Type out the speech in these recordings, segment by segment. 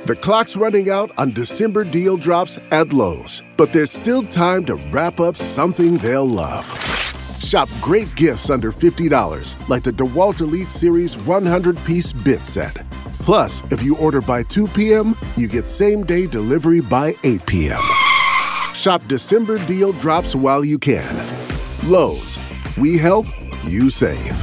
The clock's running out on December deal drops at Lowe's, but there's still time to wrap up something they'll love. Shop great gifts under $50, like the DeWalt Elite Series 100-piece bit set. Plus, if you order by 2 p.m., you get same-day delivery by 8 p.m. Shop December deal drops while you can. Lowe's. We help, you save.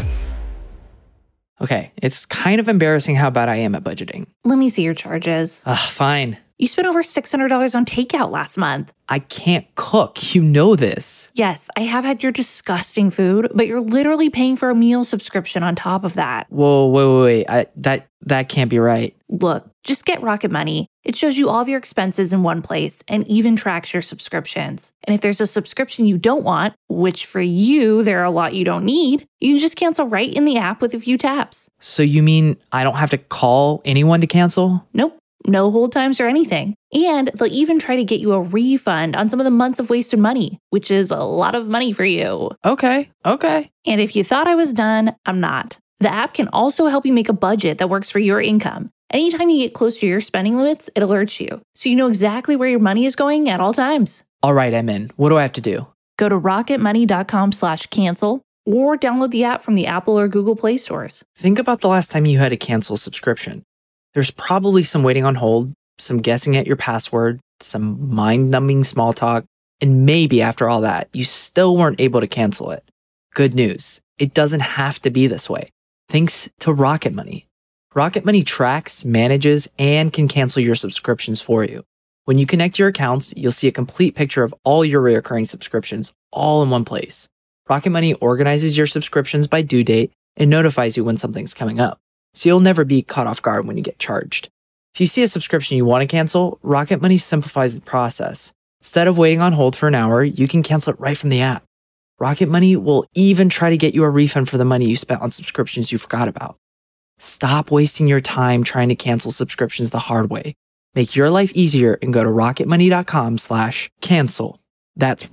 Okay, it's kind of embarrassing how bad I am at budgeting. Let me see your charges. Fine. You spent over $600 on takeout last month. I can't cook. You know this. Yes, I have had your disgusting food, but you're literally paying for a meal subscription on top of that. Whoa, wait. That can't be right. Look, just get Rocket Money. It shows you all of your expenses in one place and even tracks your subscriptions. And if there's a subscription you don't want, which for you, there are a lot you don't need, you can just cancel right in the app with a few taps. So you mean I don't have to call anyone to cancel? Nope. No hold times or anything. And they'll even try to get you a refund on some of the months of wasted money, which is a lot of money for you. Okay. And if you thought I was done, I'm not. The app can also help you make a budget that works for your income. Anytime you get close to your spending limits, it alerts you, so you know exactly where your money is going at all times. All right, I'm in. What do I have to do? Go to rocketmoney.com/cancel or download the app from the Apple or Google Play stores. Think about the last time you had to cancel a subscription. There's probably some waiting on hold, some guessing at your password, some mind-numbing small talk, and maybe after all that, you still weren't able to cancel it. Good news, it doesn't have to be this way. Thanks to Rocket Money. Rocket Money tracks, manages, and can cancel your subscriptions for you. When you connect your accounts, you'll see a complete picture of all your recurring subscriptions all in one place. Rocket Money organizes your subscriptions by due date and notifies you when something's coming up, so you'll never be caught off guard when you get charged. If you see a subscription you want to cancel, Rocket Money simplifies the process. Instead of waiting on hold for an hour, you can cancel it right from the app. Rocket Money will even try to get you a refund for the money you spent on subscriptions you forgot about. Stop wasting your time trying to cancel subscriptions the hard way. Make your life easier and go to rocketmoney.com/cancel. That's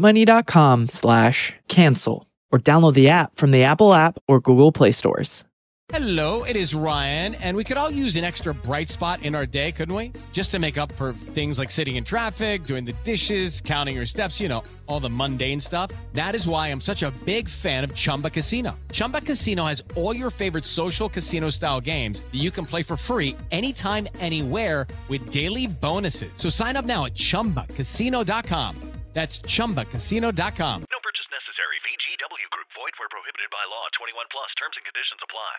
rocketmoney.com/cancel. Or download the app from the Apple app or Google Play stores. Hello, it is Ryan, and we could all use an extra bright spot in our day, couldn't we? Just to make up for things like sitting in traffic, doing the dishes, counting your steps, all the mundane stuff. That is why I'm such a big fan of Chumba Casino. Chumba Casino has all your favorite social casino-style games that you can play for free anytime, anywhere with daily bonuses. So sign up now at ChumbaCasino.com. That's ChumbaCasino.com. No purchase necessary. VGW Group. Void where prohibited by law. 21 plus. Terms and conditions apply.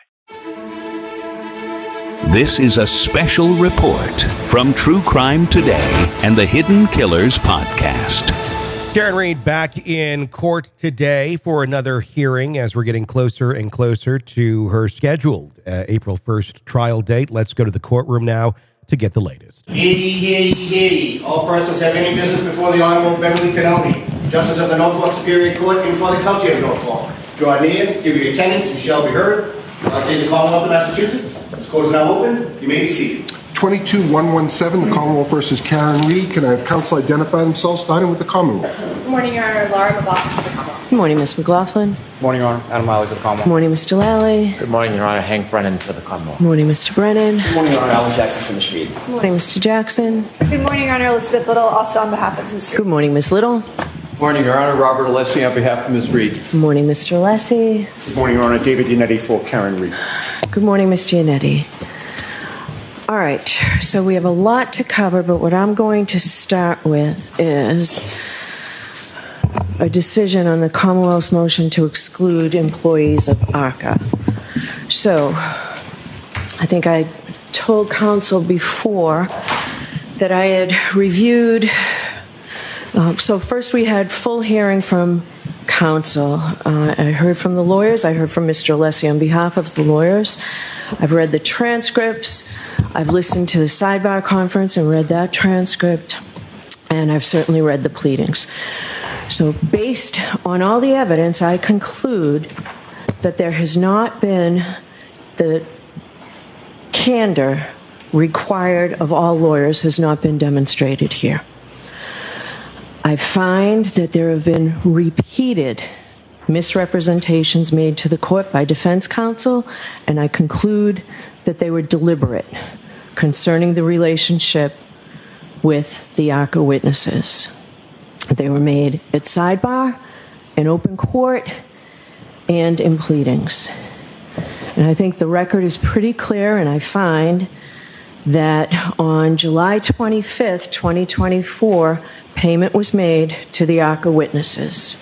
This is a special report from True Crime Today and the Hidden Killers podcast. Karen Read back in court today for another hearing as we're getting closer and closer to her scheduled April 1st trial date. Let's go to the courtroom now to get the latest. Hear ye, hear ye, hear ye. All persons have any business before the Honorable Beverly Kenobi, Justice of the Norfolk Superior Court and for the County of Norfolk. Draw near, give your attendance, you shall be heard. I'll take the Commonwealth of Massachusetts. This court is now open. You may be seated. 22117, the Commonwealth versus Karen Read. Can I have counsel identify themselves, starting with the Commonwealth? Good morning, Your Honor. Laura McLaughlin for the Commonwealth. Good morning, Ms. McLaughlin. Good morning, Your Honor. Adam Miley for the Commonwealth. Good morning, Mr. Lally. Good morning, Your Honor. Hank Brennan for the Commonwealth. Good morning, Mr. Brennan. Good morning, Your Honor. Alan Jackson for Ms. Read. Good morning, Mr. Jackson. Good morning, Your Honor. Elizabeth Little, also on behalf of Ms. Read. Good morning, Ms. Little. Good morning, Your Honor. Robert Alessi on behalf of Ms. Read. Good morning, Mr. Alessi. Good morning, Your Honor. David Yannetti for Karen Read. Good morning, Mr. Yannetti. All right, so we have a lot to cover, but what I'm going to start with is a decision on the Commonwealth's motion to exclude employees of ARCA. So I think I told counsel before that I had reviewed. So first we had full hearing from counsel. I heard from the lawyers. I heard from Mr. Alessi on behalf of the lawyers. I've read the transcripts. I've listened to the sidebar conference and read that transcript. And I've certainly read the pleadings. So based on all the evidence, I conclude that there has not been the candor required of all lawyers has not been demonstrated here. I find that there have been repeated misrepresentations made to the court by defense counsel, and I conclude that they were deliberate. concerning the relationship with the ARCA witnesses. They were made at sidebar, in open court, and in pleadings. And I think the record is pretty clear, and I find that on July 25th, 2024, payment was made to the ARCA witnesses.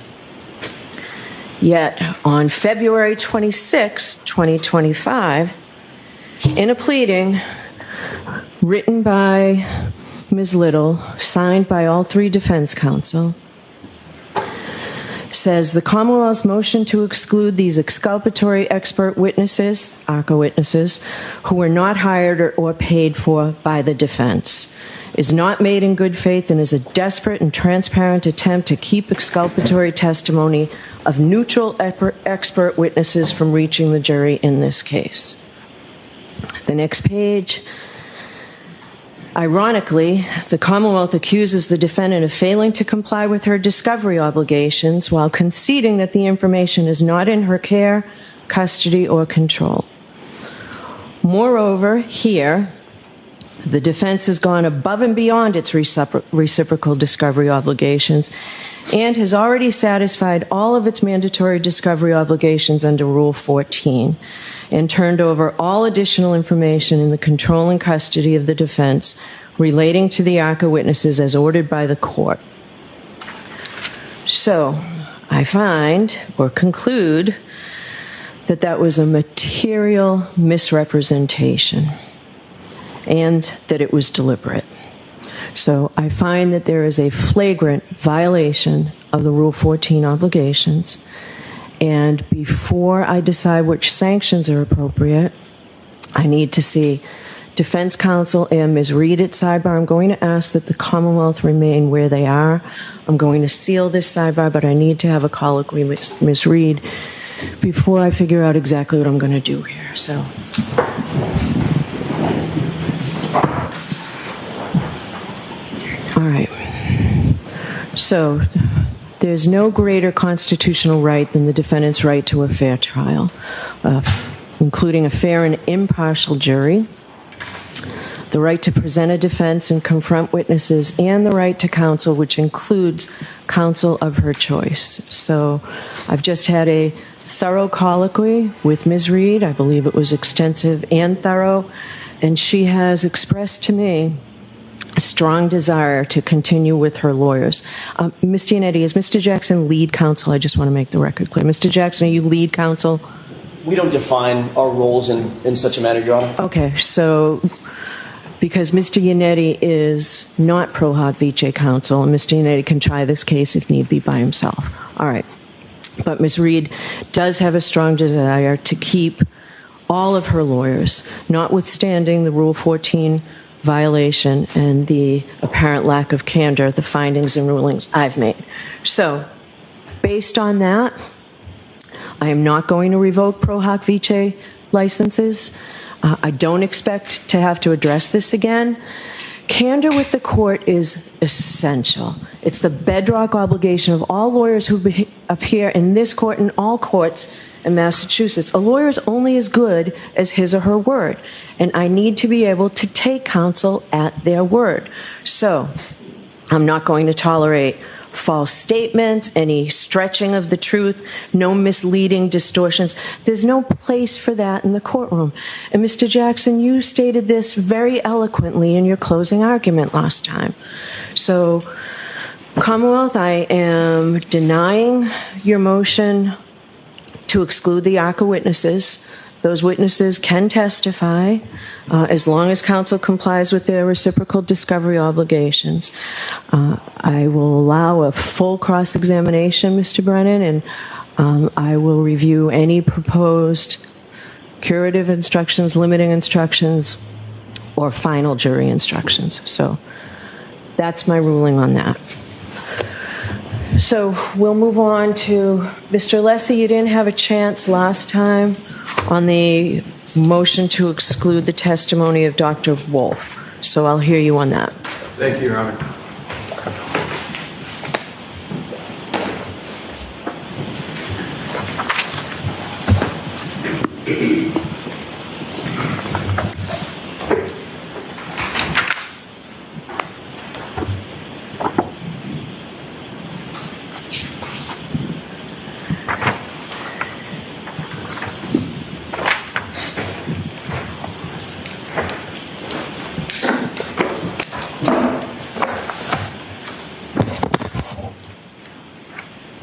Yet on February 26, 2025, in a pleading written by Ms. Little, signed by all three defense counsel, says the Commonwealth's motion to exclude these exculpatory expert witnesses, ARCA witnesses, who were not hired or paid for by the defense, is not made in good faith and is a desperate and transparent attempt to keep exculpatory testimony of neutral expert witnesses from reaching the jury in this case. The next page. Ironically, the Commonwealth accuses the defendant of failing to comply with her discovery obligations while conceding that the information is not in her care, custody, or control. Moreover, here, the defense has gone above and beyond its reciprocal discovery obligations and has already satisfied all of its mandatory discovery obligations under Rule 14 and turned over all additional information in the control and custody of the defense relating to the ARCA witnesses as ordered by the court. So, I find or conclude that that was a material misrepresentation and that it was deliberate. So, I find that there is a flagrant violation of the Rule 14 obligations. And before I decide which sanctions are appropriate, I need to see defense counsel and Ms. Reed at sidebar. I'm going to ask that the Commonwealth remain where they are. I'm going to seal this sidebar, but I need to have a colloquy with Ms. Reed before I figure out exactly what I'm going to do here. So, all right. So, there's no greater constitutional right than the defendant's right to a fair trial, including a fair and impartial jury, the right to present a defense and confront witnesses, and the right to counsel, which includes counsel of her choice. So I've just had a thorough colloquy with Ms. Reed. I believe it was extensive and thorough, and she has expressed to me a strong desire to continue with her lawyers. Ms. Giannetti, is Mr. Jackson lead counsel? I just want to make the record clear. Mr. Jackson, are you lead counsel? We don't define our roles in such a manner, Your Honor. Okay, so because Mr. Giannetti is not pro hoc vice counsel, and Mr. Giannetti can try this case if need be by himself. All right. But Ms. Reed does have a strong desire to keep all of her lawyers, notwithstanding the Rule 14 violation and the apparent lack of candor, the findings and rulings I've made. So, based on that, I am not going to revoke pro hoc vice licenses. I don't expect to have to address this again. Candor with the court is essential. It's the bedrock obligation of all lawyers who appear in this court and all courts in Massachusetts. A lawyer is only as good as his or her word, and I need to be able to take counsel at their word. So, I'm not going to tolerate false statements, any stretching of the truth, no misleading distortions. There's no place for that in the courtroom. And Mr. Jackson, you stated this very eloquently in your closing argument last time. So, Commonwealth, I am denying your motion to exclude the ARCA witnesses. Those witnesses can testify as long as counsel complies with their reciprocal discovery obligations. I will allow a full cross-examination, Mr. Brennan, and I will review any proposed curative instructions, limiting instructions, or final jury instructions. So that's my ruling on that. So we'll move on to Mr. Lessie. You didn't have a chance last time on the motion to exclude the testimony of Dr. Wolf. So I'll hear you on that. Thank you, Your Honor.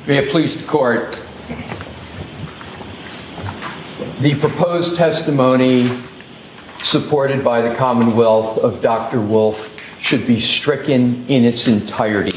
May it please the court. The proposed testimony supported by the Commonwealth of Dr. Wolf should be stricken in its entirety.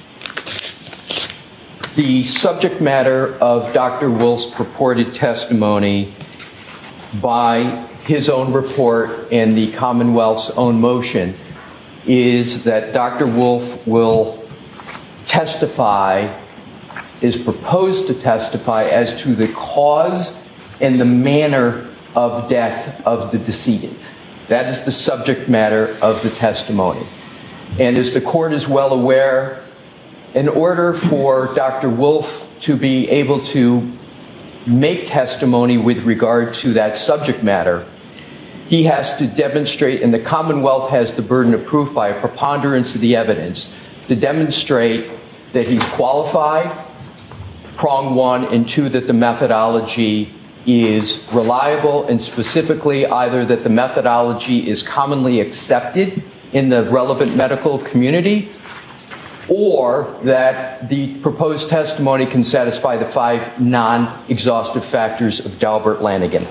The subject matter of Dr. Wolf's purported testimony by his own report and the Commonwealth's own motion is that Dr. Wolf will testify, is proposed to testify as to the cause and the manner of death of the decedent. That is the subject matter of the testimony. And as the court is well aware, in order for Dr. Wolf to be able to make testimony with regard to that subject matter, he has to demonstrate, and the Commonwealth has the burden of proof by a preponderance of the evidence, to demonstrate that he's qualified, prong one, and two, that the methodology is reliable, and specifically either that the methodology is commonly accepted in the relevant medical community, or that the proposed testimony can satisfy the 5 non-exhaustive factors of Daubert-Lanigan.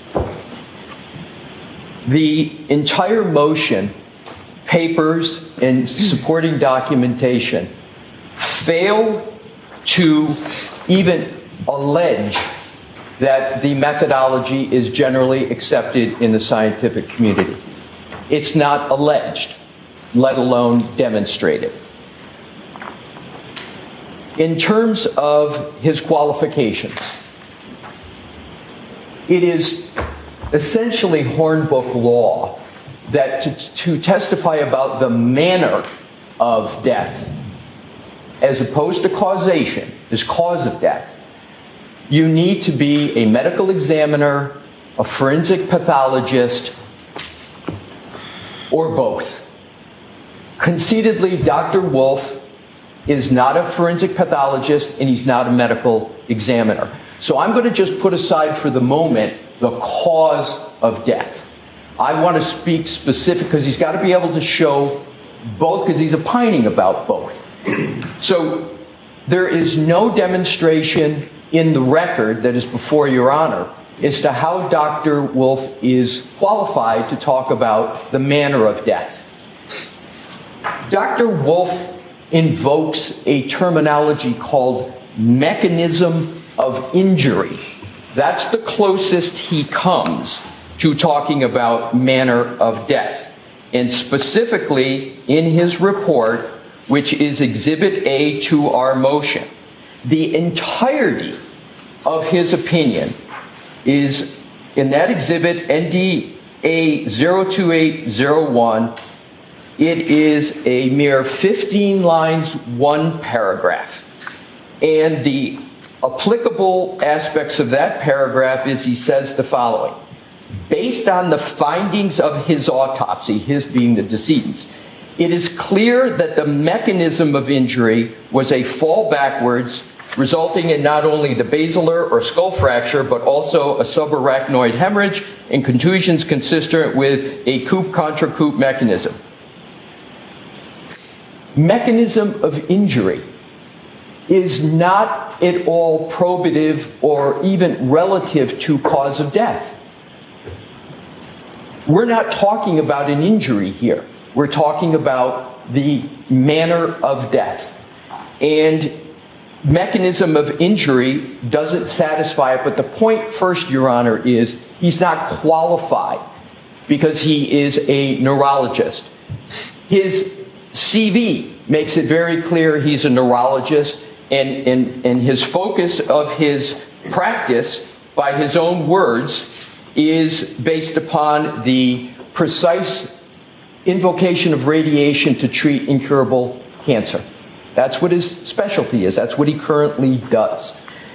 The entire motion, papers, and supporting documentation fail to even allege that the methodology is generally accepted in the scientific community. It's not alleged, let alone demonstrated. In terms of his qualifications, it is essentially Hornbook law that to testify about the manner of death, as opposed to causation, this cause of death, you need to be a medical examiner, a forensic pathologist, or both. Conceitedly, Dr. Wolf is not a forensic pathologist and he's not a medical examiner. So I'm going to just put aside for the moment the cause of death. I want to speak specific because he's got to be able to show both, because he's opining about both. So there is no demonstration in the record that is before Your Honor as to how Dr. Wolf is qualified to talk about the manner of death. Dr. Wolf invokes a terminology called mechanism of injury. That's the closest he comes to talking about manner of death. And specifically in his report, which is Exhibit A to our motion, the entirety of his opinion is in that exhibit, NDA 02801. It is a mere 15 lines, 1 paragraph. And the applicable aspects of that paragraph is he says the following: based on the findings of his autopsy, his being the decedent's, it is clear that the mechanism of injury was a fall backwards, resulting in not only the basilar or skull fracture, but also a subarachnoid hemorrhage and contusions consistent with a coupe contra coupe mechanism. Mechanism of injury is not at all probative or even relative to cause of death. We're not talking about an injury here. We're talking about the manner of death. And mechanism of injury doesn't satisfy it. But the point first, Your Honor, is he's not qualified because he is a neurologist. His CV makes it very clear he's a neurologist, and his focus of his practice, by his own words, is based upon the precise invocation of radiation to treat incurable cancer. That's what his specialty is. That's what he currently does.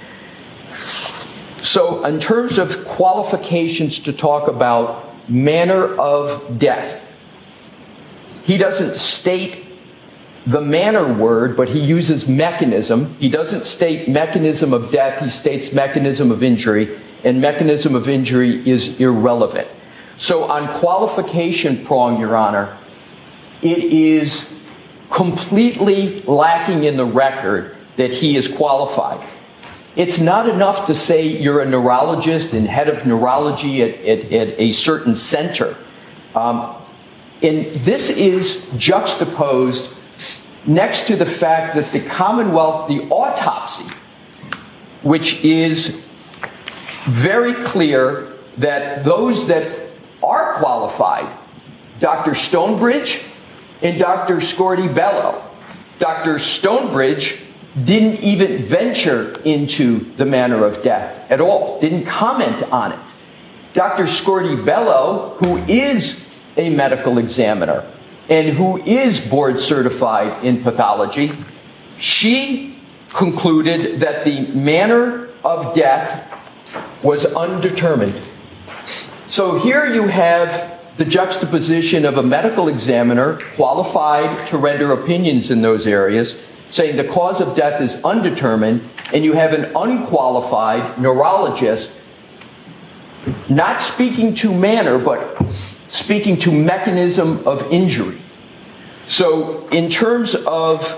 So in terms of qualifications to talk about manner of death, he doesn't state the manner word, but he uses mechanism. He doesn't state mechanism of death. He states mechanism of injury, and mechanism of injury is irrelevant. So on qualification prong, Your Honor, it is completely lacking in the record that he is qualified. It's not enough to say you're a neurologist and head of neurology at a certain center. And this is juxtaposed next to the fact that the Commonwealth, the autopsy, which is very clear that those that are qualified, Dr. Stonebridge and Dr. Scorti-Bello. Dr. Stonebridge didn't even venture into the manner of death at all, didn't comment on it. Dr. Scorti-Bello, who is a medical examiner and who is board certified in pathology, she concluded that the manner of death was undetermined. So here you have the juxtaposition of a medical examiner qualified to render opinions in those areas, saying the cause of death is undetermined, and you have an unqualified neurologist not speaking to manner, but speaking to mechanism of injury. So in terms of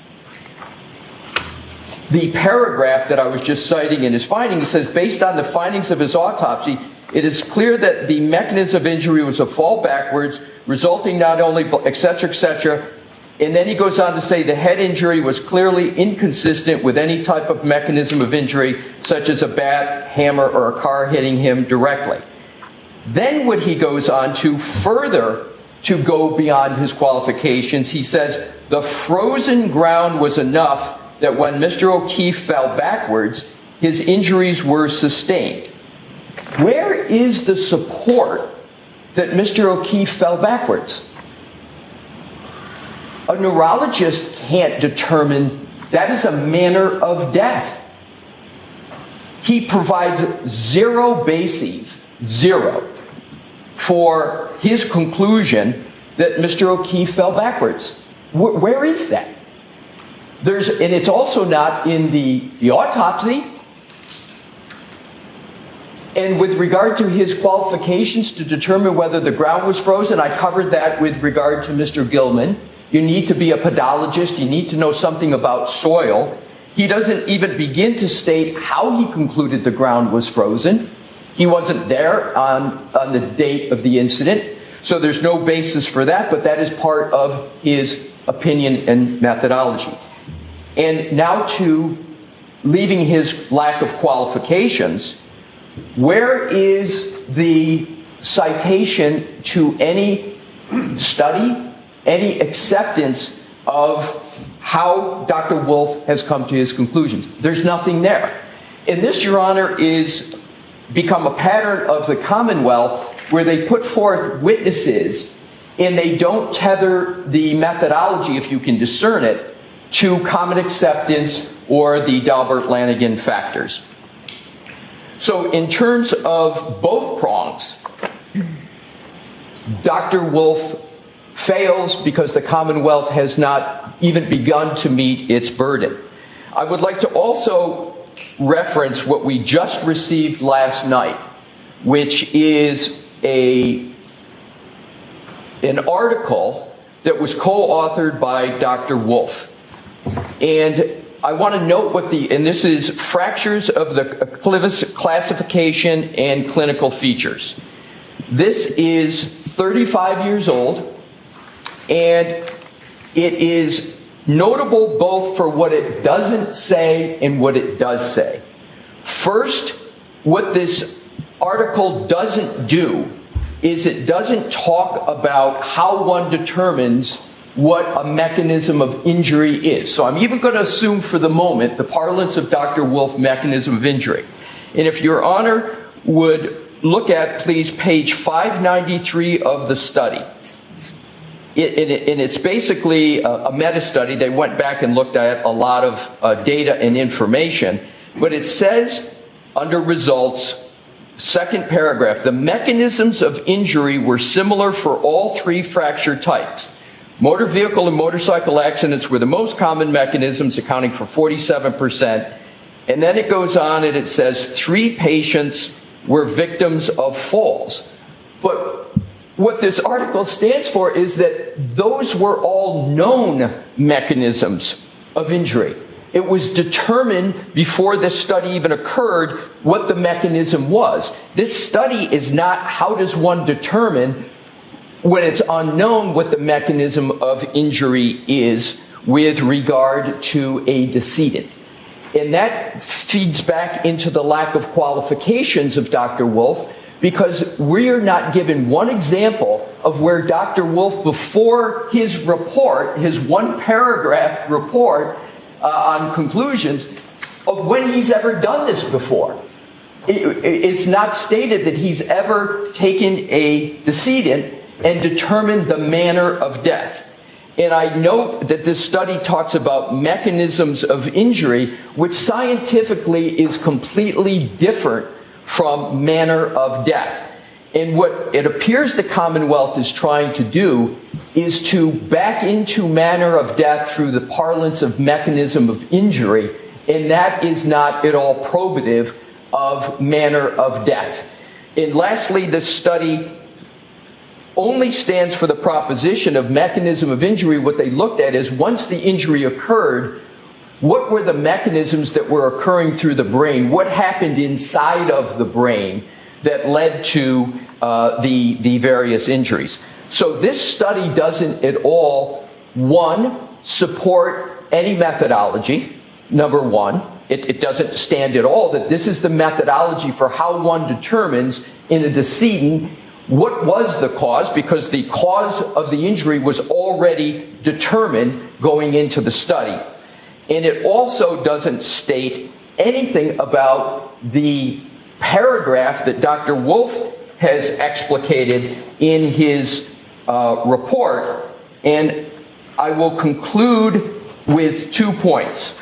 the paragraph that I was just citing in his finding, it says, based on the findings of his autopsy, it is clear that the mechanism of injury was a fall backwards, resulting not only, et cetera, and then he goes on to say the head injury was clearly inconsistent with any type of mechanism of injury, such as a bat, hammer, or a car hitting him directly. Then what he goes on to further to go beyond his qualifications, he says the frozen ground was enough that when Mr. O'Keefe fell backwards, his injuries were sustained. Where is the support that Mr. O'Keefe fell backwards? A neurologist can't determine that is a manner of death. He provides zero bases, zero, for his conclusion that Mr. O'Keefe fell backwards. Where is that? And it's also not in the autopsy. And with regard to his qualifications to determine whether the ground was frozen, I covered that with regard to Mr. Gilman. You need to be a podologist. You need to know something about soil. He doesn't even begin to state how he concluded the ground was frozen. He wasn't there on the date of the incident, so there's no basis for that, but that is part of his opinion and methodology. And now to leaving his lack of qualifications, where is the citation to any study, any acceptance of how Dr. Wolf has come to his conclusions? There's nothing there. And this, Your Honor, is become a pattern of the Commonwealth where they put forth witnesses and they don't tether the methodology, if you can discern it, to common acceptance or the Daubert-Lanigan factors. So in terms of both prongs, Dr. Wolf fails because the Commonwealth has not even begun to meet its burden. I would like to also reference what we just received last night, which is an article that was co-authored by Dr. Wolf. And I want to note and this is Fractures of the Classification and Clinical Features. This is 35 years old, and it is notable both for what it doesn't say and what it does say. First, what this article doesn't do is it doesn't talk about how one determines what a mechanism of injury is. So I'm even going to assume for the moment the parlance of Dr. Wolf, mechanism of injury. And if Your Honor would look at, please, page 593 of the study. And it's basically a meta-study. They went back and looked at a lot of data and information. But it says, under results, second paragraph, the mechanisms of injury were similar for all three fracture types. Motor vehicle and motorcycle accidents were the most common mechanisms, accounting for 47%. And then it goes on and it says 3 patients were victims of falls. But what this article stands for is that those were all known mechanisms of injury. It was determined before this study even occurred what the mechanism was. This study is not how does one determine when it's unknown what the mechanism of injury is with regard to a decedent. And that feeds back into the lack of qualifications of Dr. Wolf, because we're not given one example of where Dr. Wolf, before his report, his one-paragraph report on conclusions, of when he's ever done this before. It's not stated that he's ever taken a decedent and determined the manner of death. And I note that this study talks about mechanisms of injury, which scientifically is completely different from manner of death. And what it appears the Commonwealth is trying to do is to back into manner of death through the parlance of mechanism of injury, and that is not at all probative of manner of death. And lastly, this study only stands for the proposition of mechanism of injury. What they looked at is once the injury occurred, what were the mechanisms that were occurring through the brain? What happened inside of the brain that led to the various injuries? So this study doesn't at all, one, support any methodology, number one. It doesn't stand at all that this is the methodology for how one determines in a decedent what was the cause, because the cause of the injury was already determined going into the study. And it also doesn't state anything about the paragraph that Dr. Wolf has explicated in his report. And I will conclude with 2 points.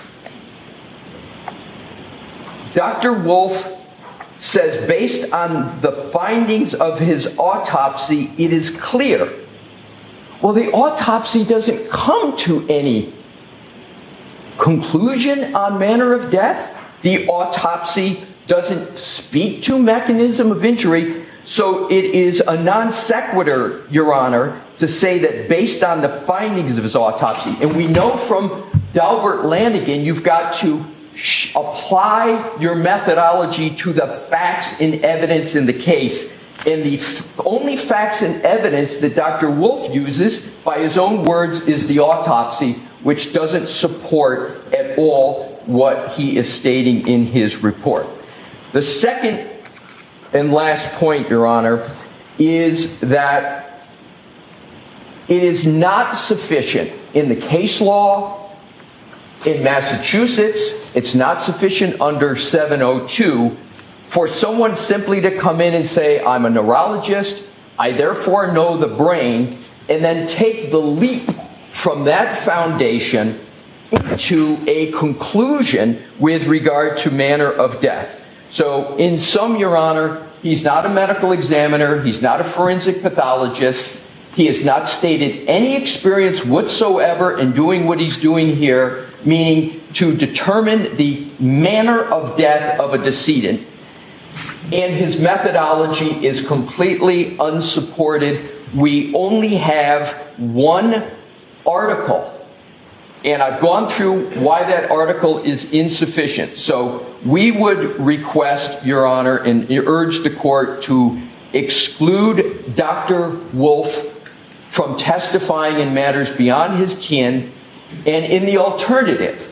Dr. Wolf says, based on the findings of his autopsy, it is clear. Well, the autopsy doesn't come to any conclusion on manner of death. The autopsy doesn't speak to mechanism of injury. So it is a non sequitur, Your Honor, to say that based on the findings of his autopsy, and we know from Dalbert Lanigan, you've got to apply your methodology to the facts and evidence in the case. And the only facts and evidence that Dr. Wolf uses, by his own words, is the autopsy, which doesn't support at all what he is stating in his report. The second and last point, Your Honor, is that it is not sufficient in the case law in Massachusetts. It's not sufficient under 702 for someone simply to come in and say, I'm a neurologist, I therefore know the brain, and then take the leap from that foundation into a conclusion with regard to manner of death. So in sum, Your Honor, he's not a medical examiner, he's not a forensic pathologist, he has not stated any experience whatsoever in doing what he's doing here, meaning to determine the manner of death of a decedent. And his methodology is completely unsupported. We only have one article, and I've gone through why that article is insufficient. So we would request, Your Honor, and urge the court to exclude Dr. Wolf from testifying in matters beyond his kin, and in the alternative,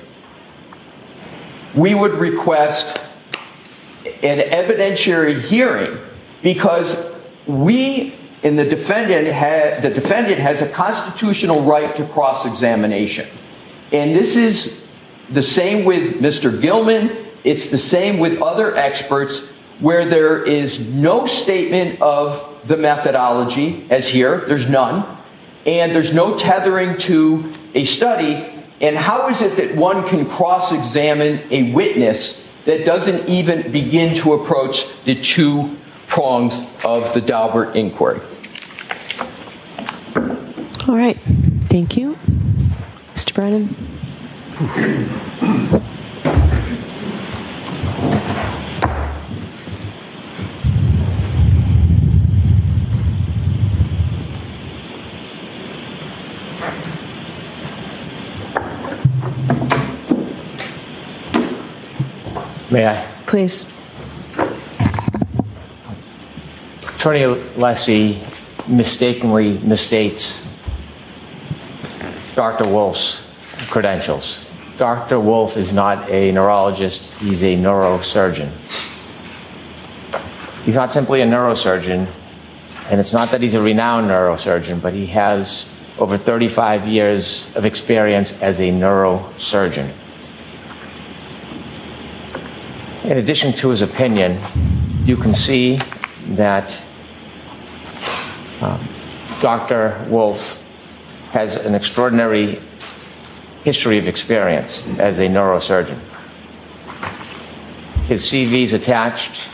we would request an evidentiary hearing, because we and the defendant has a constitutional right to cross-examination. And this is the same with Mr. Gilman. It's the same with other experts where there is no statement of the methodology, as here, there's none, and there's no tethering to a study. And how is it that one can cross-examine a witness that doesn't even begin to approach the 2 prongs of the Dalbert inquiry? All right. Thank you. Mr. Brennan. May I? Please. Attorney Alessi mistakenly misstates Dr. Wolf's credentials. Dr. Wolf is not a neurologist, he's a neurosurgeon. He's not simply a neurosurgeon, and it's not that he's a renowned neurosurgeon, but he has over 35 years of experience as a neurosurgeon. In addition to his opinion, you can see that Dr. Wolf has an extraordinary history of experience as a neurosurgeon. His CV is attached.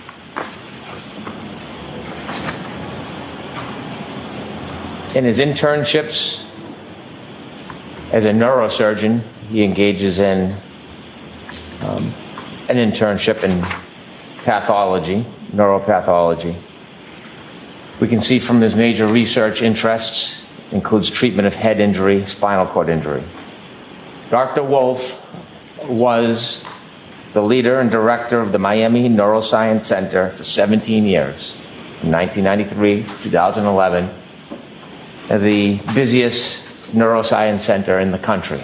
In his internships as a neurosurgeon, he engages in an internship in pathology, neuropathology. We can see from his major research interests includes treatment of head injury, spinal cord injury. Dr. Wolf was the leader and director of the Miami Neuroscience Center for 17 years, from 1993 to 2011, the busiest neuroscience center in the country.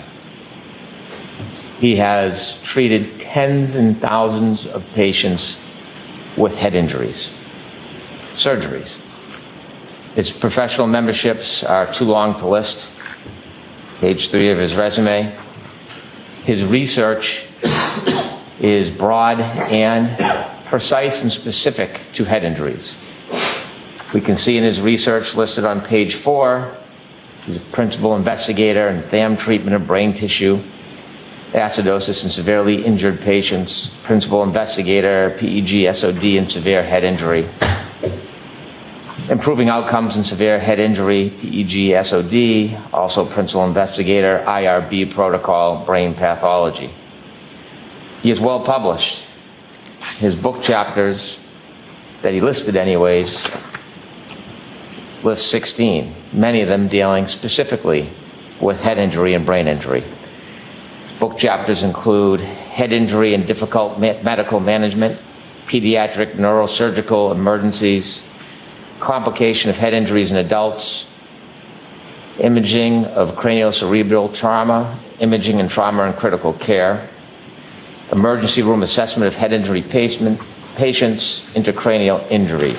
He has treated tens and thousands of patients with head injuries, surgeries. His professional memberships are too long to list. Page 3 of his resume. His research is broad and precise and specific to head injuries. We can see in his research listed on page 4, he's a principal investigator in THAM treatment of brain tissue, acidosis in severely injured patients, principal investigator, PEG, SOD, and severe head injury. Improving outcomes in severe head injury, PEG, SOD, also principal investigator, IRB protocol, brain pathology. He is well published. His book chapters that he listed anyways, list 16, many of them dealing specifically with head injury and brain injury. His book chapters include head injury and difficult medical management, pediatric neurosurgical emergencies, complication of head injuries in adults, imaging of craniocerebral trauma, imaging and trauma and critical care, emergency room assessment of head injury patients, intracranial injuries.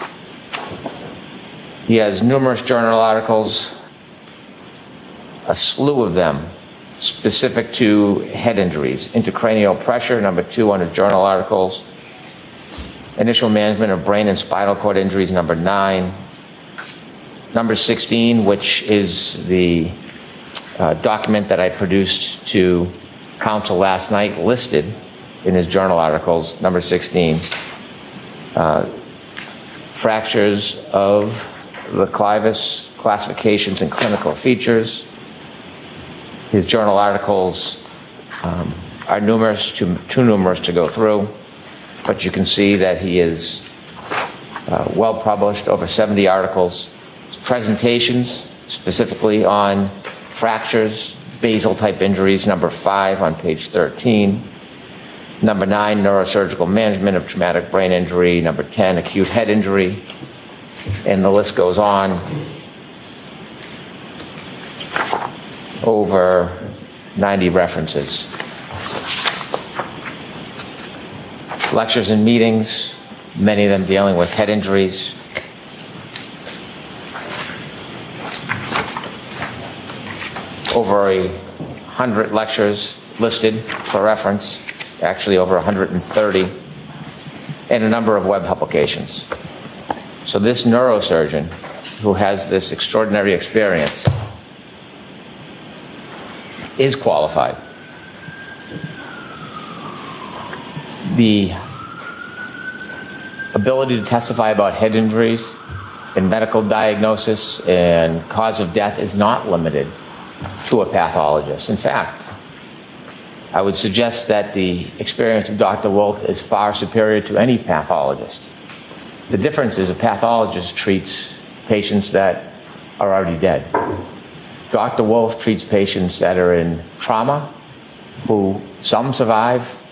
He has numerous journal articles, a slew of them specific to head injuries. Intracranial pressure, number 2 on his journal articles. Initial management of brain and spinal cord injuries, number 9. Number 16, which is the document that I produced to counsel last night, listed in his journal articles, number 16. Fractures of the clivus, classifications and clinical features. His journal articles are numerous, too numerous to go through, but you can see that he is well published, over 70 articles. His presentations, specifically on fractures, basal type injuries, number 5 on page 13. Number 9, neurosurgical management of traumatic brain injury. Number 10, acute head injury. And the list goes on. Over 90 references. Lectures and meetings, many of them dealing with head injuries. Over 100 lectures listed for reference, actually over 130, and a number of web publications. So this neurosurgeon, who has this extraordinary experience, is qualified. The ability to testify about head injuries and medical diagnosis and cause of death is not limited to a pathologist. In fact, I would suggest that the experience of Dr. Wolf is far superior to any pathologist. The difference is a pathologist treats patients that are already dead. Dr. Wolf treats patients that are in trauma, who some survive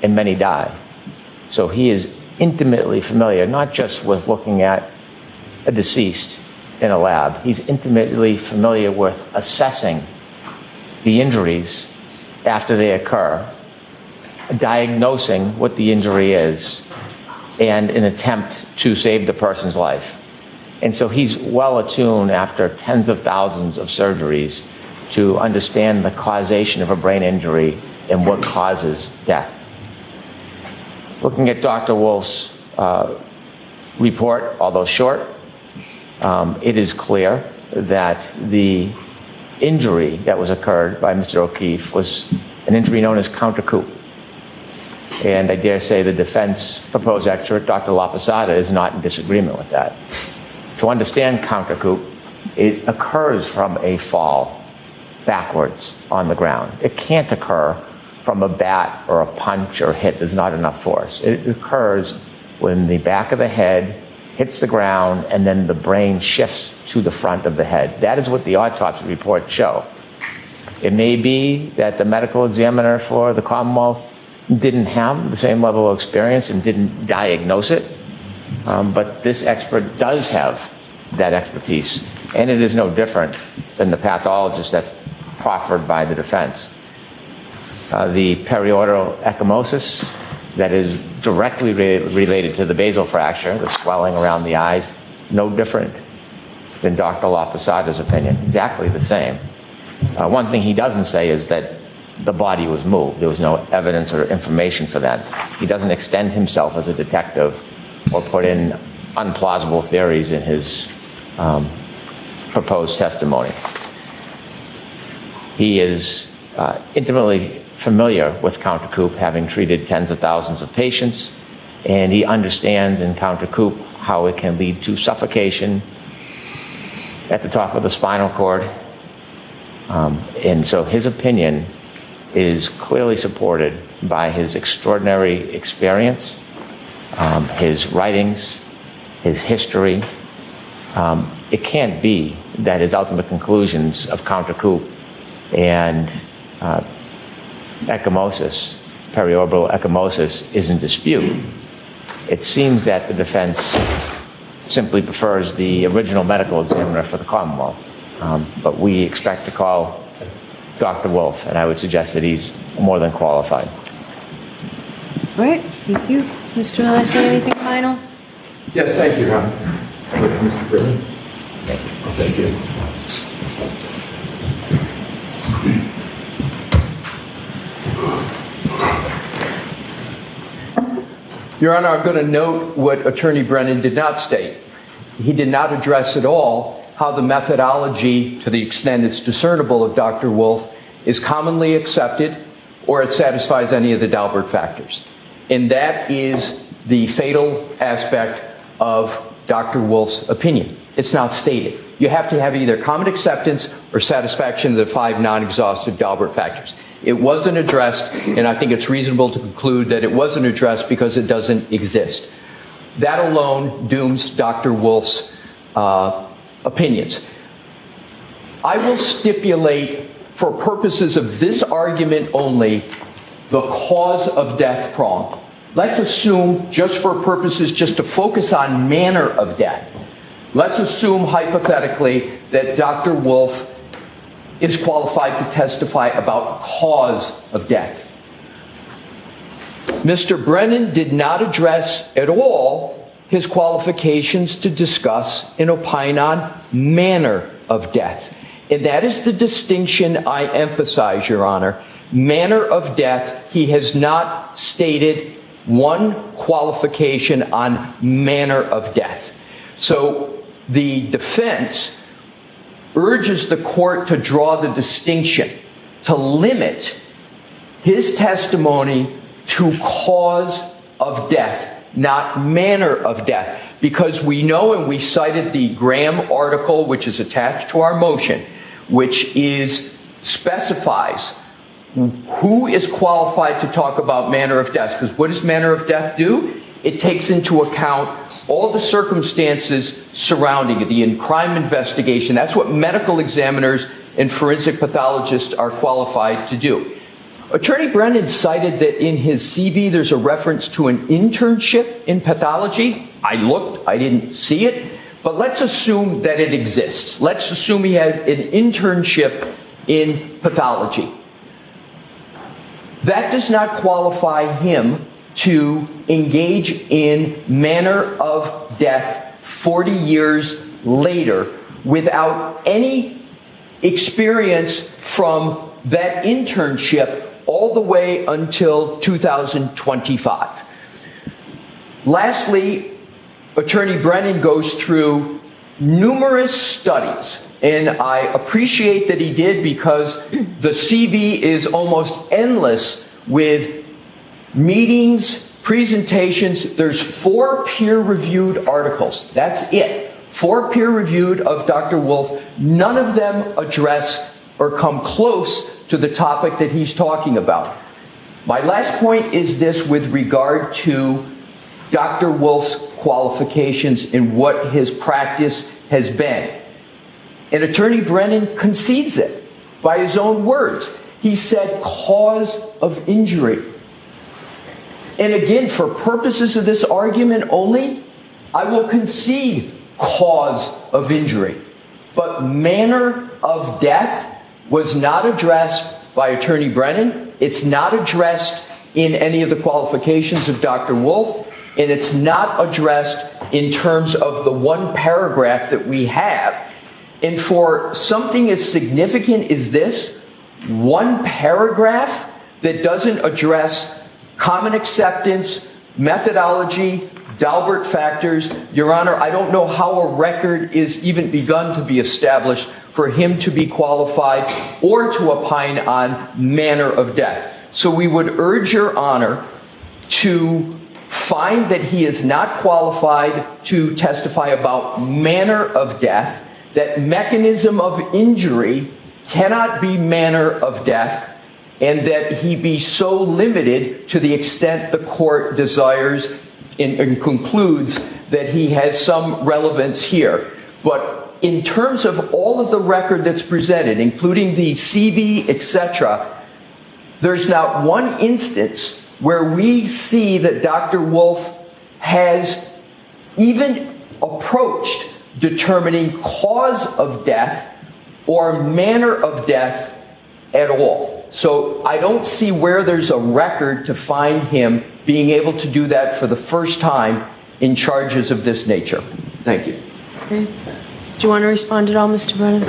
and many die. So he is intimately familiar, not just with looking at a deceased in a lab. He's intimately familiar with assessing the injuries after they occur, diagnosing what the injury is, and an attempt to save the person's life. And so he's well attuned after tens of thousands of surgeries to understand the causation of a brain injury and what causes death. Looking at Dr. Wolf's report, although short, it is clear that the injury that was occurred by Mr. O'Keefe was an injury known as counter-coup. And I dare say the defense proposed expert, Dr. LaPosada, is not in disagreement with that. To understand counter-coup, it occurs from a fall backwards on the ground. It can't occur from a bat or a punch or hit. There's not enough force. It occurs when the back of the head hits the ground and then the brain shifts to the front of the head. That is what the autopsy reports show. It may be that the medical examiner for the Commonwealth didn't have the same level of experience and didn't diagnose it, but this expert does have that expertise, and it is no different than the pathologist that's proffered by the defense. The periorbital ecchymosis that is directly related to the basal fracture, the swelling around the eyes, no different than Dr. LaPosada's opinion, exactly the same. One thing he doesn't say is that the body was moved. There was no evidence or information for that. He doesn't extend himself as a detective or put in unplausible theories in his proposed testimony. He is intimately familiar with counter-coup, having treated tens of thousands of patients, and he understands in counter-coup how it can lead to suffocation at the top of the spinal cord. And so his opinion is clearly supported by his extraordinary experience, his writings, his history. It can't be that his ultimate conclusions of counter-coup and ecchymosis, periorbital ecchymosis, is in dispute. It seems that the defense simply prefers the original medical examiner for the Commonwealth. But we expect to call Dr. Wolf, and I would suggest that he's more than qualified. All right, thank you. Mr. Leslie, anything final? Yes, thank you, Ron. Thank you, Mr. President. Thank you. Your Honor, I'm going to note what Attorney Brennan did not state. He did not address at all how the methodology, to the extent it's discernible of Dr. Wolf, is commonly accepted or it satisfies any of the Daubert factors. And that is the fatal aspect of Dr. Wolf's opinion. It's not stated. You have to have either common acceptance or satisfaction of the 5 non-exhaustive Daubert factors. It wasn't addressed, and I think it's reasonable to conclude that it wasn't addressed because it doesn't exist. That alone dooms Dr. Wolf's opinions. I will stipulate, for purposes of this argument only, the cause of death prong. Let's assume, just for purposes just to focus on manner of death, let's assume hypothetically that Dr. Wolf is qualified to testify about cause of death. Mr. Brennan did not address at all his qualifications to discuss and opine on manner of death. And that is the distinction I emphasize, Your Honor. Manner of death, he has not stated one qualification on manner of death. So the defense urges the court to draw the distinction, to limit his testimony to cause of death, not manner of death, because we know, and we cited the Graham article, which is attached to our motion, which specifies who is qualified to talk about manner of death. Because what does manner of death do? It takes into account all the circumstances surrounding it, the crime investigation. That's what medical examiners and forensic pathologists are qualified to do. Attorney Brennan cited that in his CV there's a reference to an internship in pathology. I looked, I didn't see it, but let's assume that it exists. Let's assume he has an internship in pathology. That does not qualify him to engage in manner of death 40 years later without any experience from that internship all the way until 2025. Lastly, Attorney Brennan goes through numerous studies, and I appreciate that he did because the CV is almost endless with meetings, presentations. There's 4 peer-reviewed articles. That's it. 4 peer-reviewed of Dr. Wolf. None of them address or come close to the topic that he's talking about. My last point is this with regard to Dr. Wolf's qualifications and what his practice has been. And Attorney Brennan concedes it by his own words. He said cause of injury. And again, for purposes of this argument only, I will concede cause of injury. But manner of death was not addressed by Attorney Brennan. It's not addressed in any of the qualifications of Dr. Wolf. And it's not addressed in terms of the one paragraph that we have. And for something as significant as this, one paragraph that doesn't address common acceptance, methodology, Dalbert factors, Your Honor, I don't know how a record is even begun to be established for him to be qualified or to opine on manner of death. So we would urge Your Honor to find that he is not qualified to testify about manner of death, that mechanism of injury cannot be manner of death, and that he be so limited to the extent the court desires and concludes that he has some relevance here. But in terms of all of the record that's presented, including the CV, etc., there's not one instance where we see that Dr. Wolf has even approached determining cause of death or manner of death at all. So I don't see where there's a record to find him being able to do that for the first time in charges of this nature. Thank you. Okay. Do you want to respond at all, Mr. Brennan?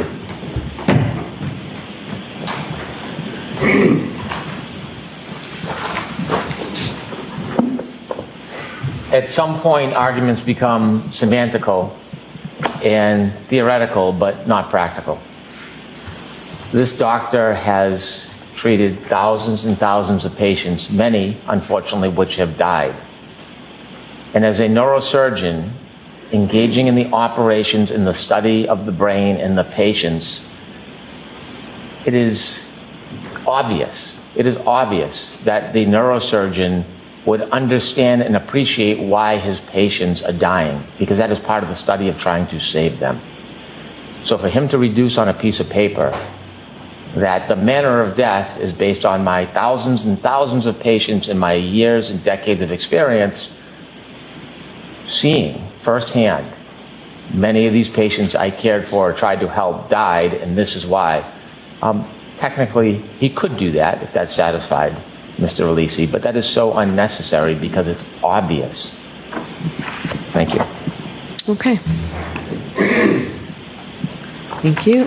At some point, arguments become semantical and theoretical, but not practical. This doctor has treated thousands and thousands of patients, many, unfortunately, which have died. And as a neurosurgeon, engaging in the operations and the study of the brain and the patients, it is obvious that the neurosurgeon would understand and appreciate why his patients are dying, because that is part of the study of trying to save them. So for him to reduce on a piece of paper that the manner of death is based on my thousands and thousands of patients and my years and decades of experience, seeing firsthand many of these patients I cared for or tried to help died, and this is why. Technically, he could do that if that satisfied Mr. Alisi, but that is so unnecessary because it's obvious. Thank you. Okay. Thank you.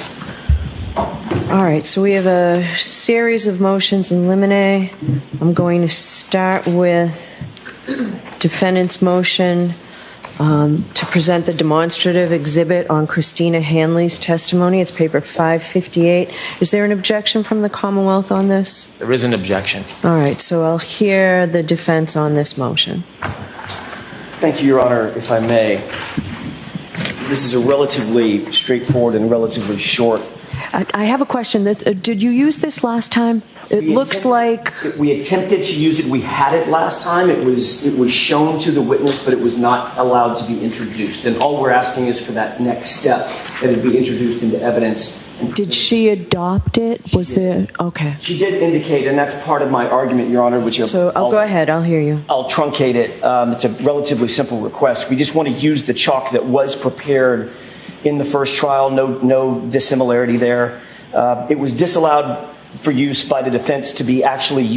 All right, so we have a series of motions in limine. I'm going to start with defendant's motion to present the demonstrative exhibit on Christina Hanley's testimony. It's paper 558. Is there an objection from the Commonwealth on this? There is an objection. All right, so I'll hear the defense on this motion. Thank you, Your Honor, if I may. This is a relatively straightforward and relatively short. I have a question. Did you use this last time? It looks like we attempted to use it. We had it last time. It was shown to the witness, but it was not allowed to be introduced. And all we're asking is for that next step, that it be introduced into evidence Did she adopt it? Was there? Okay. She did indicate, and that's part of my argument, Your Honor, which So I'll go ahead. I'll hear you. I'll truncate it. It's a relatively simple request. We just want to use the chalk that was prepared in the first trial. No dissimilarity there. It was disallowed for use by the defense to be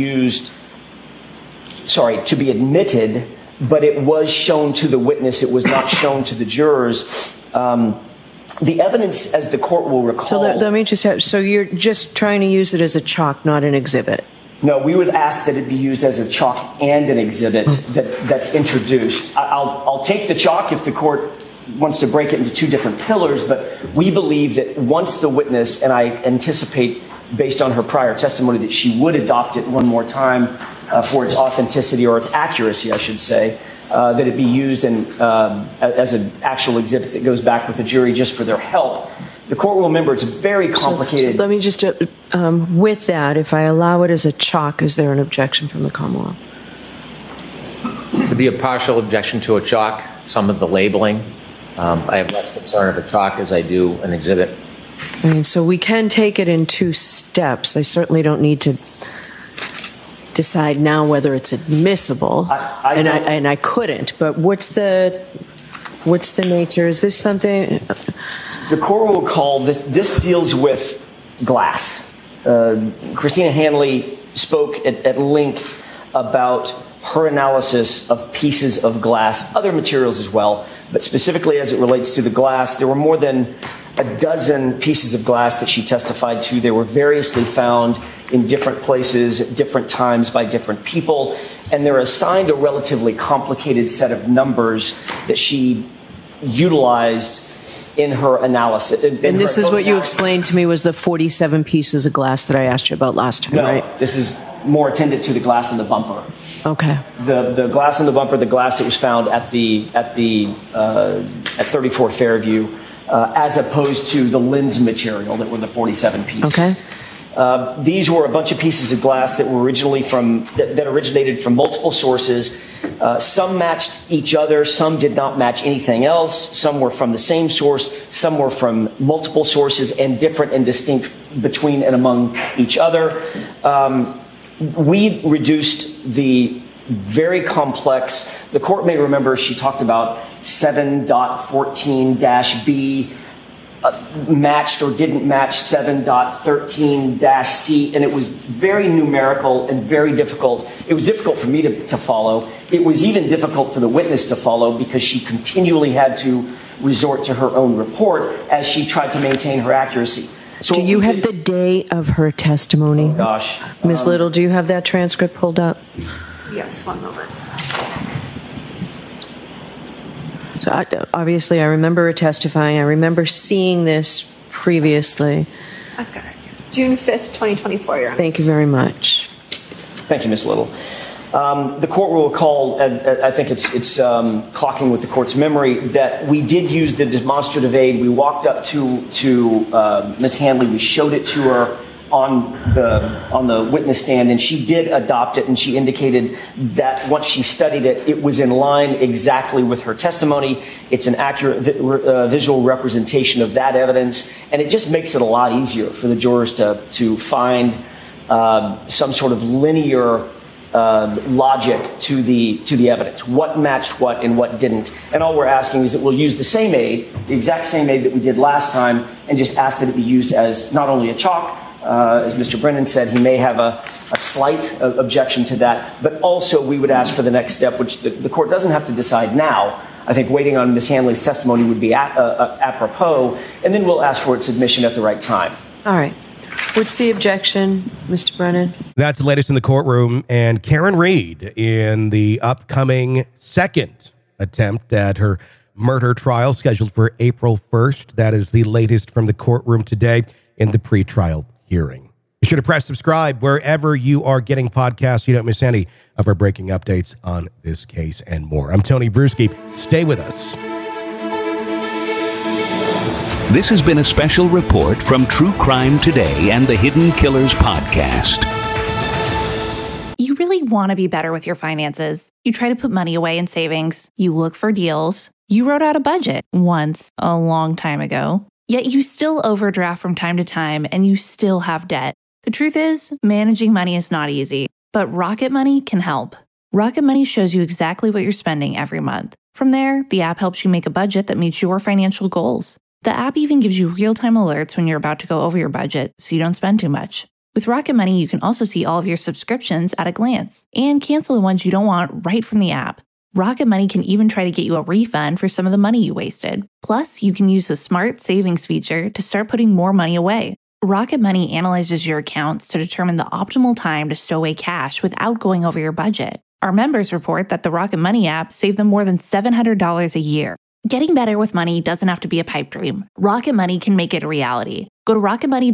admitted, but it was shown to the witness. It was not shown to the jurors. The evidence, as the court will recall... So let me just have... So you're just trying to use it as a chalk, not an exhibit? No, we would ask that it be used as a chalk and an exhibit that's introduced. I'll take the chalk if the court wants to break it into two different pillars, but we believe that once the witness, and I anticipate based on her prior testimony that she would adopt it one more time for its authenticity, or its accuracy, I should say, that it be used as an actual exhibit that goes back with the jury just for their help. The court will remember it's a very complicated... So let me just, with that, if I allow it as a chalk, is there an objection from the Commonwealth? There'd be a partial objection to a chalk, some of the labeling. I have less concern of a chalk as I do an exhibit. I mean, so we can take it in two steps. I certainly don't need to decide now whether it's admissible, and I couldn't. But what's the nature? Is this something? The court will call this. This deals with glass. Christina Hanley spoke at length about her analysis of pieces of glass, other materials as well, but specifically as it relates to the glass, there were more than a dozen pieces of glass that she testified to. They were variously found in different places at different times by different people, and they're assigned a relatively complicated set of numbers that she utilized in her analysis. And this is what you explained to me was the 47 pieces of glass that I asked you about last time, right? No, this is more attendant to the glass in the bumper. Okay. The glass in the bumper, the glass that was found at 34 Fairview, as opposed to the lens material that were the 47 pieces. Okay. These were a bunch of pieces of glass that were that originated from multiple sources. Some matched each other, some did not match anything else. Some were from the same source, some were from multiple sources and different and distinct between and among each other. We reduced the very complex. The court may remember she talked about 7.14-B matched or didn't match 7.13-C, and it was very numerical and very difficult. It was difficult for me to follow. It was even difficult for the witness to follow because she continually had to resort to her own report as she tried to maintain her accuracy. So do you have the day of her testimony? Oh, gosh. Ms. Little, do you have that transcript pulled up? Yes, one moment. So obviously I remember her testifying. I remember seeing this previously. I've got it. June 5th, 2024, Your Honor. Thank you very much. Thank you, Ms. Little. The court will recall, I think it's clocking with the court's memory, that we did use the demonstrative aid. We walked up to Ms. Hanley. We showed it to her on the witness stand, and she did adopt it, and she indicated that once she studied it, it was in line exactly with her testimony. It's an accurate visual representation of that evidence, and it just makes it a lot easier for the jurors to find some sort of linear logic to the evidence. What matched what and what didn't. And all we're asking is that we'll use the same aid, the exact same aid that we did last time, and just ask that it be used as not only a chalk, as Mr. Brennan said, he may have a slight objection to that, but also we would ask for the next step, which the court doesn't have to decide now. I think waiting on Ms. Hanley's testimony would be apropos, and then we'll ask for its submission at the right time. All right. What's the objection, Mr. Brennan? That's the latest in the courtroom. And Karen Reed, in the upcoming second attempt at her murder trial scheduled for April 1st. That is the latest from the courtroom today in the pretrial hearing. Be sure to press subscribe wherever you are getting podcasts so you don't miss any of our breaking updates on this case and more. I'm Tony Bruschi. Stay with us. This has been a special report from True Crime Today and the Hidden Killers podcast. You really want to be better with your finances. You try to put money away in savings. You look for deals. You wrote out a budget once a long time ago. Yet you still overdraft from time to time and you still have debt. The truth is, managing money is not easy, but Rocket Money can help. Rocket Money shows you exactly what you're spending every month. From there, the app helps you make a budget that meets your financial goals. The app even gives you real-time alerts when you're about to go over your budget so you don't spend too much. With Rocket Money, you can also see all of your subscriptions at a glance and cancel the ones you don't want right from the app. Rocket Money can even try to get you a refund for some of the money you wasted. Plus, you can use the Smart Savings feature to start putting more money away. Rocket Money analyzes your accounts to determine the optimal time to stow away cash without going over your budget. Our members report that the Rocket Money app saved them more than $700 a year. Getting better with money doesn't have to be a pipe dream. Rocket Money can make it a reality. Go to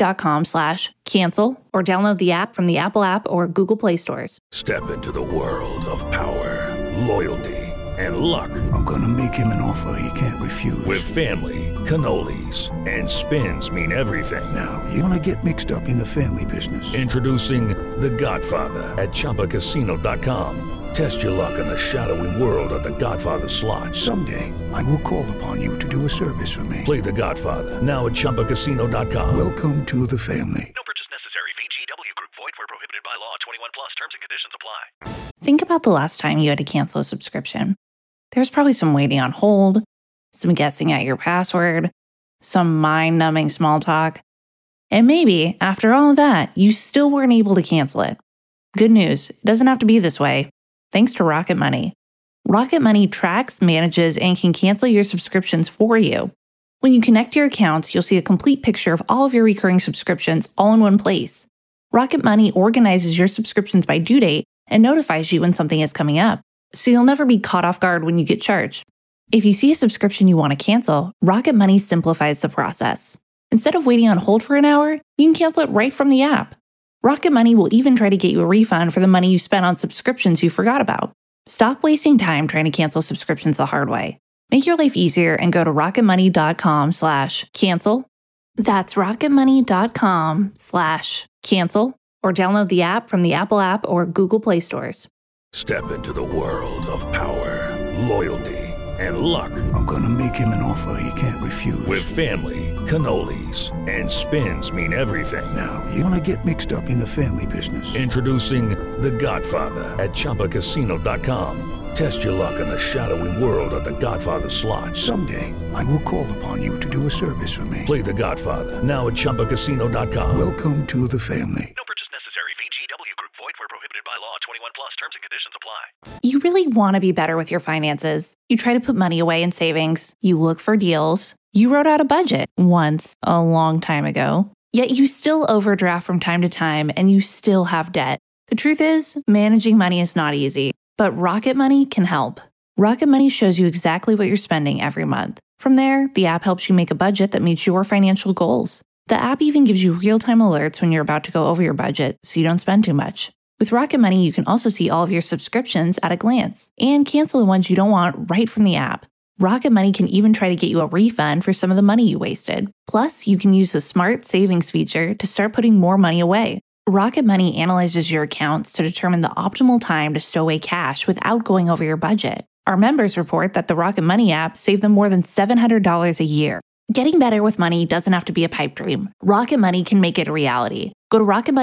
rocketmoney.com/cancel or download the app from the Apple App or Google Play stores. Step into the world of power, loyalty, and luck. I'm gonna make him an offer he can't refuse. With family, cannolis, and spins mean everything. Now, you wanna get mixed up in the family business. Introducing The Godfather at ChumbaCasino.com. Test your luck in the shadowy world of The Godfather slot. Someday, I will call upon you to do a service for me. Play The Godfather, now at ChumbaCasino.com. Welcome to the family. No purchase necessary. VGW Group. Void where prohibited by law. 21 plus. Terms and conditions apply. Think about the last time you had to cancel a subscription. There's probably some waiting on hold, some guessing at your password, some mind-numbing small talk. And maybe, after all of that, you still weren't able to cancel it. Good news, it doesn't have to be this way. Thanks to Rocket Money. Rocket Money tracks, manages, and can cancel your subscriptions for you. When you connect your accounts, you'll see a complete picture of all of your recurring subscriptions all in one place. Rocket Money organizes your subscriptions by due date and notifies you when something is coming up, so you'll never be caught off guard when you get charged. If you see a subscription you want to cancel, Rocket Money simplifies the process. Instead of waiting on hold for an hour, you can cancel it right from the app. Rocket Money will even try to get you a refund for the money you spent on subscriptions you forgot about. Stop wasting time trying to cancel subscriptions the hard way. Make your life easier and go to rocketmoney.com/cancel. That's rocketmoney.com/cancel or download the app from the Apple App or Google Play stores. Step into the world of power, loyalty, and luck. I'm gonna make him an offer he can't refuse. With family, cannolis, and spins mean everything. Now, you wanna get mixed up in the family business. Introducing The Godfather at ChumbaCasino.com. Test your luck in the shadowy world of The Godfather slot. Someday, I will call upon you to do a service for me. Play The Godfather, now at ChumbaCasino.com. Welcome to the family. No purchase necessary. VGW Group. Void where prohibited by law. 21 plus. Terms and conditions apply. You really want to be better with your finances. You try to put money away in savings. You look for deals. You wrote out a budget once a long time ago. Yet you still overdraft from time to time and you still have debt. The truth is, managing money is not easy, but Rocket Money can help. Rocket Money shows you exactly what you're spending every month. From there, the app helps you make a budget that meets your financial goals. The app even gives you real-time alerts when you're about to go over your budget so you don't spend too much. With Rocket Money, you can also see all of your subscriptions at a glance and cancel the ones you don't want right from the app. Rocket Money can even try to get you a refund for some of the money you wasted. Plus, you can use the Smart Savings feature to start putting more money away. Rocket Money analyzes your accounts to determine the optimal time to stow away cash without going over your budget. Our members report that the Rocket Money app saved them more than $700 a year. Getting better with money doesn't have to be a pipe dream. Rocket Money can make it a reality. Go to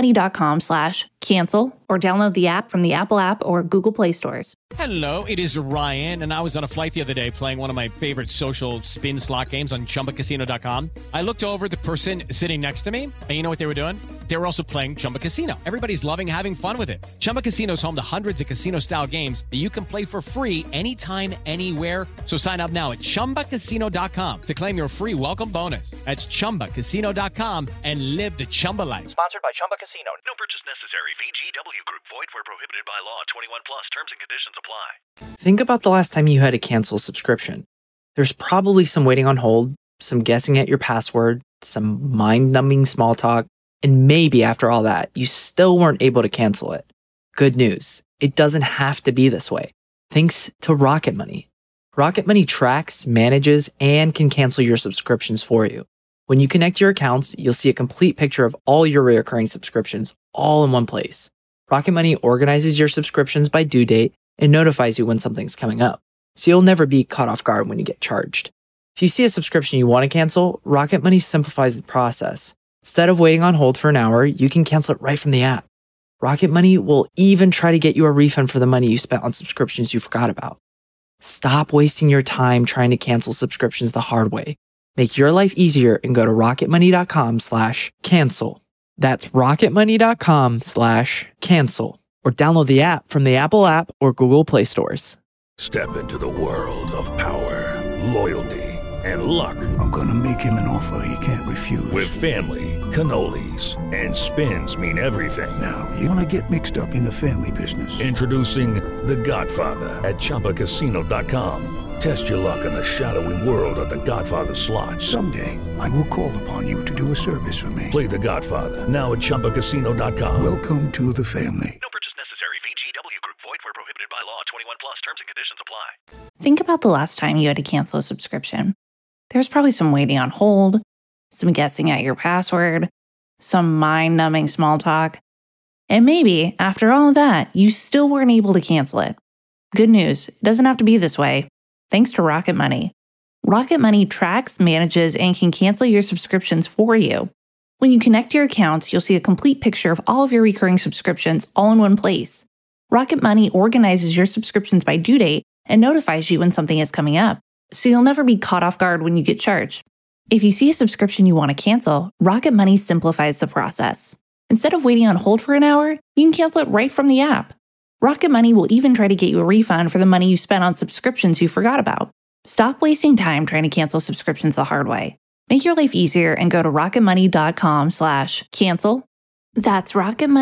rocketmoney.com/cancel or download the app from the Apple App or Google Play stores. Hello, it is Ryan, and I was on a flight the other day playing one of my favorite social spin slot games on ChumbaCasino.com. I looked over at the person sitting next to me, and you know what they were doing? They were also playing Chumba Casino. Everybody's loving having fun with it. Chumba Casino is home to hundreds of casino-style games that you can play for free anytime, anywhere. So sign up now at ChumbaCasino.com to claim your free welcome bonus. That's ChumbaCasino.com and live the Chumba life. Sponsored by Chumba Casino. No purchase necessary. VGW Group. Void where prohibited by law. 21 plus. Terms and conditions apply. Think about the last time you had to cancel a subscription. There's probably some waiting on hold, some guessing at your password, some mind-numbing small talk, and maybe after all that, you still weren't able to cancel it. Good news, it doesn't have to be this way. Thanks to Rocket Money. Rocket Money tracks, manages, and can cancel your subscriptions for you. When you connect your accounts, you'll see a complete picture of all your recurring subscriptions all in one place. Rocket Money organizes your subscriptions by due date and notifies you when something's coming up, so you'll never be caught off guard when you get charged. If you see a subscription you want to cancel, Rocket Money simplifies the process. Instead of waiting on hold for an hour, you can cancel it right from the app. Rocket Money will even try to get you a refund for the money you spent on subscriptions you forgot about. Stop wasting your time trying to cancel subscriptions the hard way. Make your life easier and go to rocketmoney.com/cancel. That's rocketmoney.com/cancel. Or download the app from the Apple app or Google Play stores. Step into the world of power, loyalty, and luck. I'm gonna make him an offer he can't refuse. With family, cannolis, and spins mean everything. Now, you wanna get mixed up in the family business. Introducing The Godfather at ChumbaCasino.com. Test your luck in the shadowy world of The Godfather slot. Someday, I will call upon you to do a service for me. Play The Godfather, now at ChumbaCasino.com. Welcome to the family. No purchase necessary. VGW Group. Void where prohibited by law. 21 plus. Terms and conditions apply. Think about the last time you had to cancel a subscription. There's probably some waiting on hold, some guessing at your password, some mind-numbing small talk. And maybe, after all of that, you still weren't able to cancel it. Good news, it doesn't have to be this way. Thanks to Rocket Money. Rocket Money tracks, manages, and can cancel your subscriptions for you. When you connect your accounts, you'll see a complete picture of all of your recurring subscriptions all in one place. Rocket Money organizes your subscriptions by due date and notifies you when something is coming up, so you'll never be caught off guard when you get charged. If you see a subscription you want to cancel, Rocket Money simplifies the process. Instead of waiting on hold for an hour, you can cancel it right from the app. Rocket Money will even try to get you a refund for the money you spent on subscriptions you forgot about. Stop wasting time trying to cancel subscriptions the hard way. Make your life easier and go to rocketmoney.com/cancel. That's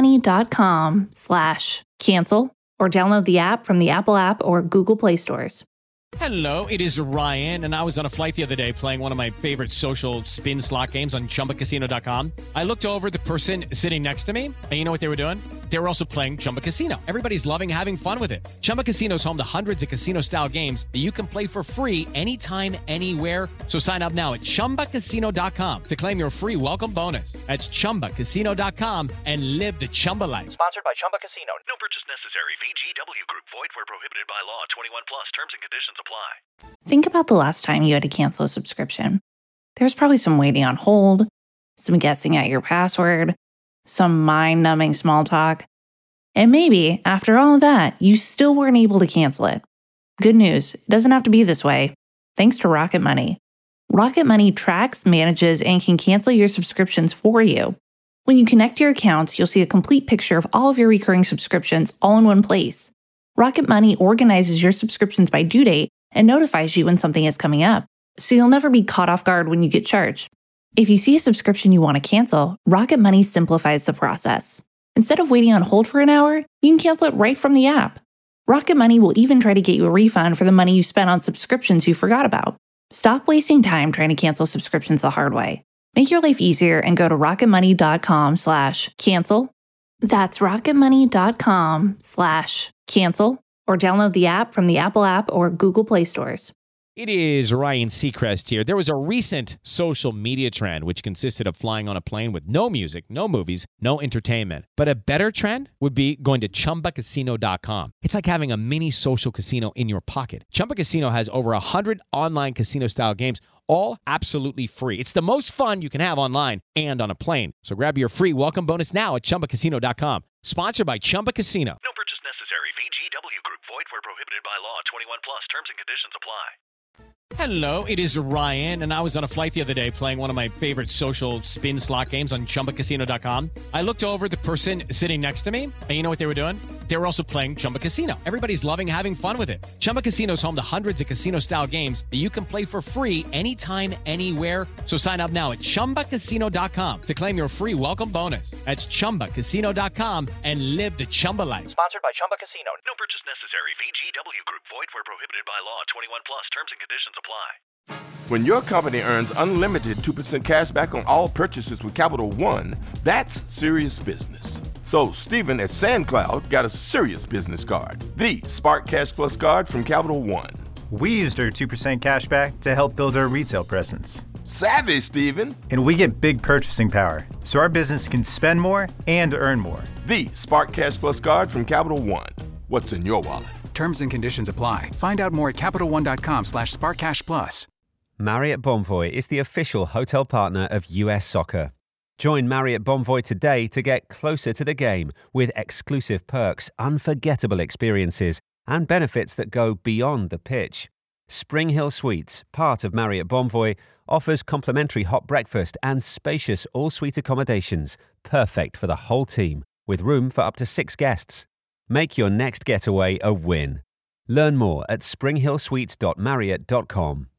rocketmoney.com/cancel, or download the app from the Apple app or Google Play stores. Hello, it is Ryan, and I was on a flight the other day playing one of my favorite social spin slot games on ChumbaCasino.com. I looked over at the person sitting next to me, and you know what they were doing? They were also playing Chumba Casino. Everybody's loving having fun with it. Chumba Casino is home to hundreds of casino-style games that you can play for free anytime, anywhere. So sign up now at ChumbaCasino.com to claim your free welcome bonus. That's ChumbaCasino.com and live the Chumba life. Sponsored by Chumba Casino. No purchase necessary. VGW Group. Void where prohibited by law. 21 plus. Terms and conditions apply. Think about the last time you had to cancel a subscription. There's probably some waiting on hold, some guessing at your password, some mind-numbing small talk. And maybe, after all of that, you still weren't able to cancel it. Good news, it doesn't have to be this way. Thanks to Rocket Money. Rocket Money tracks, manages, and can cancel your subscriptions for you. When you connect your accounts, you'll see a complete picture of all of your recurring subscriptions all in one place. Rocket Money organizes your subscriptions by due date and notifies you when something is coming up, so you'll never be caught off guard when you get charged. If you see a subscription you want to cancel, Rocket Money simplifies the process. Instead of waiting on hold for an hour, you can cancel it right from the app. Rocket Money will even try to get you a refund for the money you spent on subscriptions you forgot about. Stop wasting time trying to cancel subscriptions the hard way. Make your life easier and go to rocketmoney.com/cancel. That's rocketmoney.com/cancel, or download the app from the Apple app or Google Play stores. It is Ryan Seacrest here. There was a recent social media trend which consisted of flying on a plane with no music, no movies, no entertainment. But a better trend would be going to ChumbaCasino.com. It's like having a mini social casino in your pocket. Chumba Casino has over 100 online casino-style games, all absolutely free. It's the most fun you can have online and on a plane. So grab your free welcome bonus now at ChumbaCasino.com. Sponsored by Chumba Casino. No purchase necessary. VGW Group. Void where prohibited by law. 21 plus. Terms and conditions apply. Hello, it is Ryan, and I was on a flight the other day playing one of my favorite social spin slot games on ChumbaCasino.com. I looked over at the person sitting next to me, and you know what they were doing? They were also playing Chumba Casino. Everybody's loving having fun with it. Chumba Casino is home to hundreds of casino-style games that you can play for free anytime, anywhere. So sign up now at ChumbaCasino.com to claim your free welcome bonus. That's ChumbaCasino.com and live the Chumba life. Sponsored by Chumba Casino. No purchase necessary. VGW Group. Void where prohibited by law. 21 plus. Terms and conditions apply. When your company earns unlimited 2% cash back on all purchases with Capital One, that's serious business. So Stephen at SandCloud got a serious business card, the Spark Cash Plus card from Capital One. We used our 2% cash back to help build our retail presence. Savvy, Stephen. And we get big purchasing power, so our business can spend more and earn more. The Spark Cash Plus card from Capital One. What's in your wallet? Terms and conditions apply. Find out more at CapitalOne.com/SparkCashPlus. Marriott Bonvoy is the official hotel partner of US Soccer. Join Marriott Bonvoy today to get closer to the game with exclusive perks, unforgettable experiences, and benefits that go beyond the pitch. Spring Hill Suites, part of Marriott Bonvoy, offers complimentary hot breakfast and spacious all-suite accommodations, perfect for the whole team, with room for up to 6 guests. Make your next getaway a win. Learn more at springhillsuites.marriott.com.